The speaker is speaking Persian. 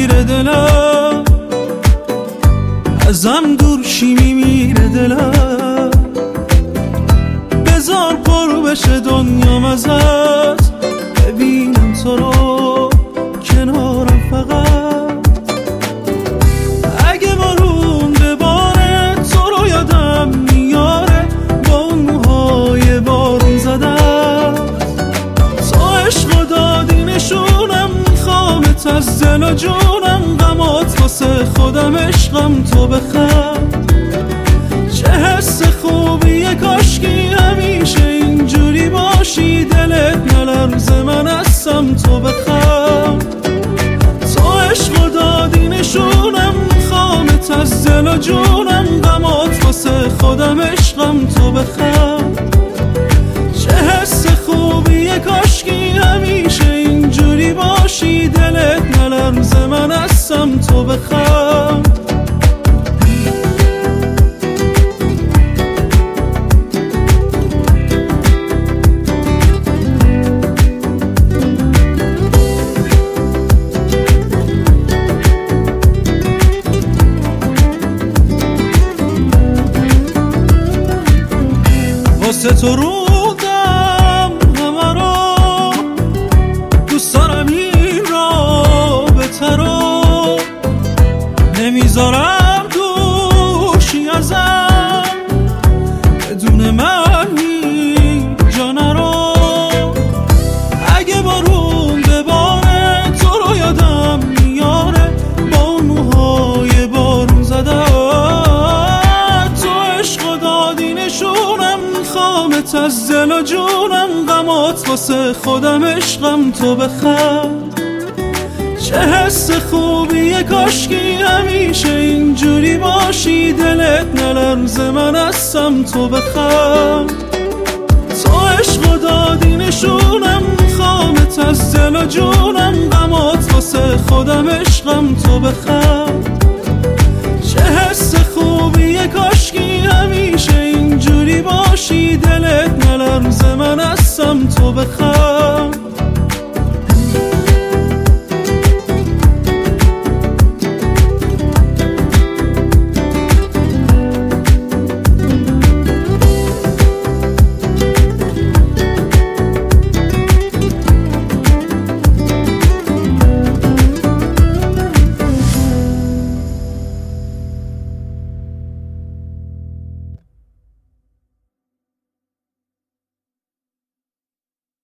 میگیره دلم، ازم دور شی میمیره دلم. بذار پر بشه دنیام ازت، ببینم تو رو کنارم فقط. اگه بارون بباره تو رو یادم میاره، با اون موهای بارون زدم. تو عشق و دادی نشونم، میخوامت از دل و جونم. غمات واسه خودم عشقم تو بخند. چه حس خوبیه کاشکی همیشه اینجوری باشی، دلت نلرزه من هستم تو بخند. تو عشق و دادی نشونم، میخوامت از دل و جونم. غمات واسه خودم عشقم تو بخند. چه حس خوبیه کاشکی همیشه اینجوری باشی، دلت نلرزه من هستم تو بخند. واسه تو رودم همه رو، دوست دارم این رابطه رو. نمیذارم دوشی ازم، بدون من جا نرو. اگه بارون بباره تو رو یادم میاره، با اون موهای بارون زده. تو عشق و دادی نشونم، میخوامت از دل و جونم. غمات واسه خودم عشقم تو بخند. چه حس خوبیه کاشکی همیشه اینجوری باشی، دلت نلرزه من هستم تو بخند. تو عشق و دادی نشونم، میخوامت از دل و جونم. غمات واسه خودم عشقم تو بخند. چه حس خوبیه کاشکی همیشه اینجوری باشی، دلت نلرزه من هستم تو بخند.